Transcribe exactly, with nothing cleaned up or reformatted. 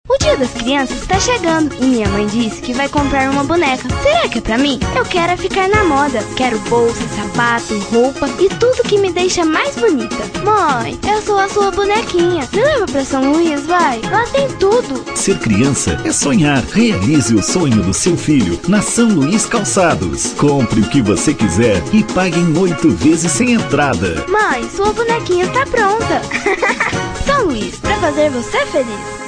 O Dia das Crianças está chegando e minha mãe disse que vai comprar uma boneca. Será que é pra mim? Eu quero é ficar na moda. Quero bolsa, sapato, roupa e tudo que me deixa mais bonita. Mãe, eu sou a sua bonequinha. Me leva pra São Luís, vai. Lá tem tudo. Ser criança é sonhar. Realize o sonho do seu filho na São Luís Calçados. Compre o que você quiser e pague em oito vezes sem entrada. Mãe, sua bonequinha está pronta. São Luís, pra fazer você feliz.